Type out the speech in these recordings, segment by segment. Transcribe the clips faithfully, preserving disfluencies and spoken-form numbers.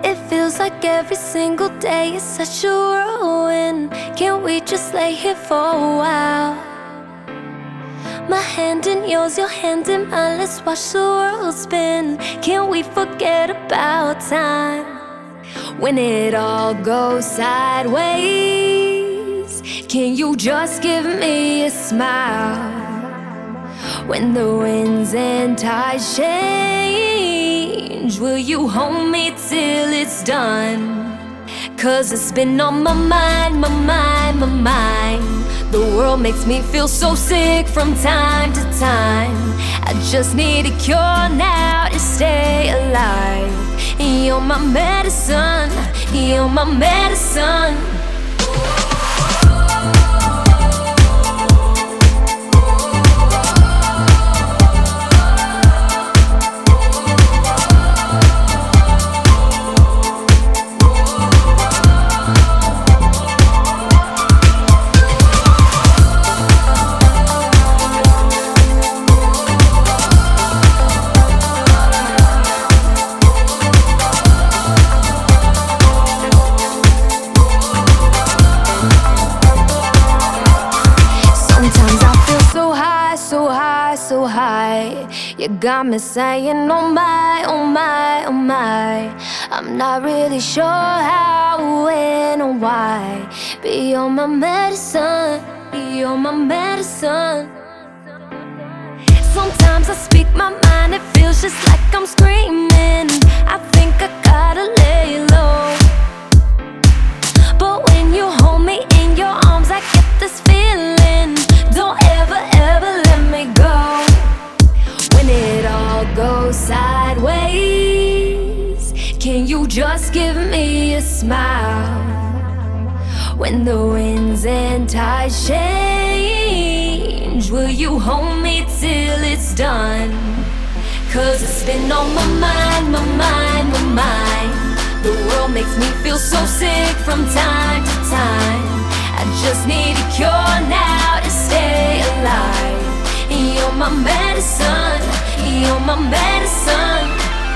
It feels like every single day is such a whirlwind. Can't we just lay here for a while? My hand in yours, your hand in mine, let's watch the world spin. Can't we forget about time? When it all goes sideways, can you just give me a smile? When the winds and tides change, will you hold me till it's done? Cause it's been on my mind, my mind, my mind. The world makes me feel so sick from time to time. I just need a cure now to stay alive. You're my medicine, you're my medicine. So high, you got me saying, oh my, oh my, oh my. I'm not really sure how, when, or why. But you're my medicine, you're my medicine. Sometimes I speak my mind, it feels just like I'm screaming. I think I gotta lay low. But when you hold me in your arms, I get this feeling. Don't ever, ever let me go. When it all goes sideways, can you just give me a smile? When the winds and tides change, will you hold me till it's done? Cause it's been on my mind, my mind, my mind. The world makes me feel so sick from time to time. I just need a cure now to stay alive. You're my medicine, you're my medicine.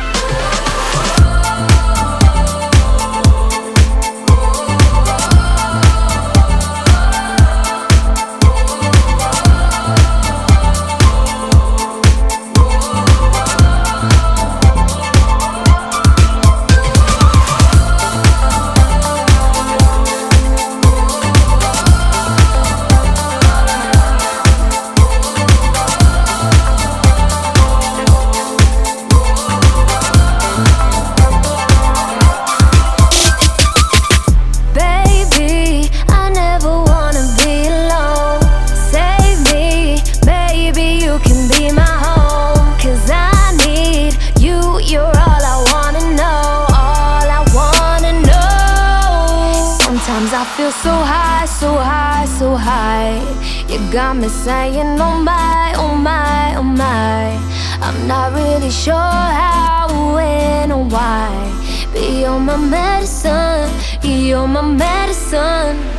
I feel so high, so high, so high. You got me saying, oh my, oh my, oh my. I'm not really sure how, when, or why. But you're my medicine, you're my medicine.